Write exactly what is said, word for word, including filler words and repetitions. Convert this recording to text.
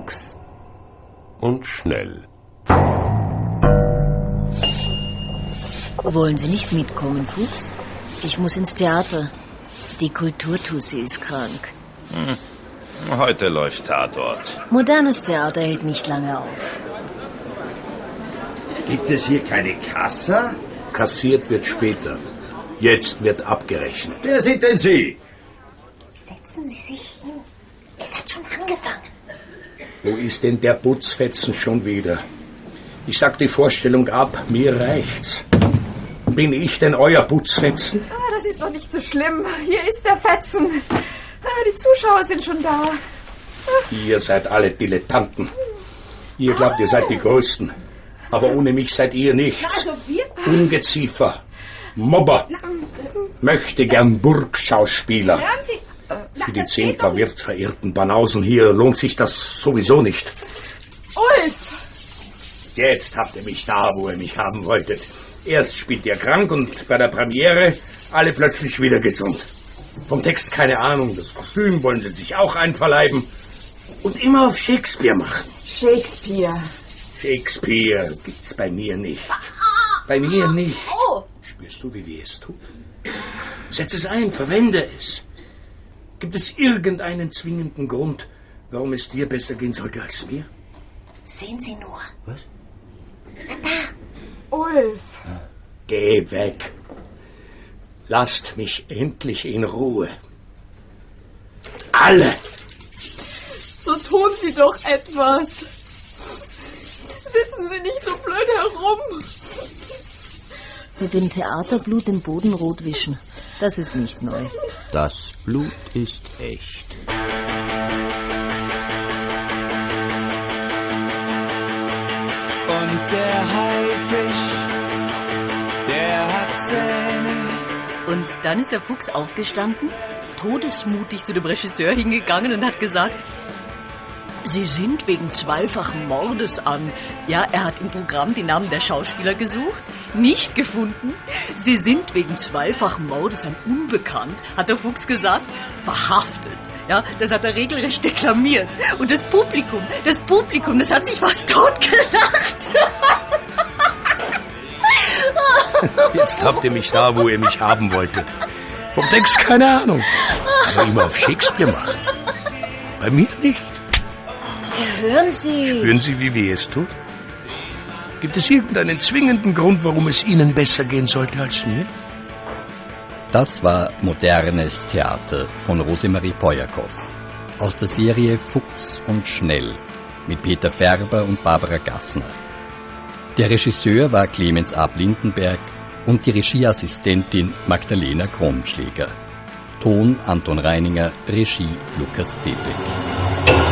Fuchs und Schnell. Wollen Sie nicht mitkommen, Fuchs? Ich muss ins Theater. Die Kulturtussi ist krank. Hm. Heute läuft Tatort. Modernes Theater hält nicht lange auf. Gibt es hier keine Kasse? Kassiert wird später. Jetzt wird abgerechnet. Wer sind denn Sie? Setzen Sie sich hin. Es hat schon angefangen. Wo ist denn der Putzfetzen schon wieder? Ich sag die Vorstellung ab, mir reicht's. Bin ich denn euer Putzfetzen? Ah, das ist doch nicht so schlimm. Hier ist der Fetzen. Ah, die Zuschauer sind schon da. Ah. Ihr seid alle Dilettanten. Ihr glaubt, ihr seid die Größten. Aber ohne mich seid ihr nichts. Ungeziefer, Mobber, möchte gern Burgschauspieler. Für die zehn verwirrt verirrten Banausen hier lohnt sich das sowieso nicht. Ulf! Jetzt habt ihr mich da, wo ihr mich haben wolltet. Erst spielt ihr krank und bei der Premiere alle plötzlich wieder gesund. Vom Text keine Ahnung, das Kostüm wollen sie sich auch einverleiben. Und immer auf Shakespeare machen. Shakespeare. Shakespeare gibt's bei mir nicht. Bei mir nicht. Spürst du, wie weh es tut? Setz es ein, verwende es. Gibt es irgendeinen zwingenden Grund, warum es dir besser gehen sollte als mir? Sehen Sie nur. Was? Na da. Ulf. Geh weg. Lasst mich endlich in Ruhe. Alle. So tun Sie doch etwas. Sitzen Sie nicht so blöd herum. Mit dem Theaterblut den Boden rot wischen, das ist nicht neu. Das Blut ist echt. Und der Haifisch, der hat Zähne. Und dann ist der Fuchs aufgestanden, todesmutig zu dem Regisseur hingegangen und hat gesagt: Sie sind wegen zweifachen Mordes an. Ja, er hat im Programm die Namen der Schauspieler gesucht, nicht gefunden. Sie sind wegen zweifachen Mordes an unbekannt, hat der Fuchs gesagt, verhaftet. Ja, das hat er regelrecht deklamiert. Und das Publikum, das Publikum, das hat sich fast totgelacht. Jetzt habt ihr mich da, wo ihr mich haben wolltet. Vom Text keine Ahnung. Aber immer auf Shakespeare machen. Bei mir nicht. Hören Sie. Spüren Sie, wie weh es tut? Gibt es irgendeinen zwingenden Grund, warum es Ihnen besser gehen sollte als mir? Das war modernes Theater von Rosemarie Pojakow aus der Serie Fuchs und Schnell mit Peter Färber und Barbara Gassner. Der Regisseur war Clemens A. Blindenberg und die Regieassistentin Magdalena Kronschläger. Ton Anton Reininger, Regie Lukas Zepek.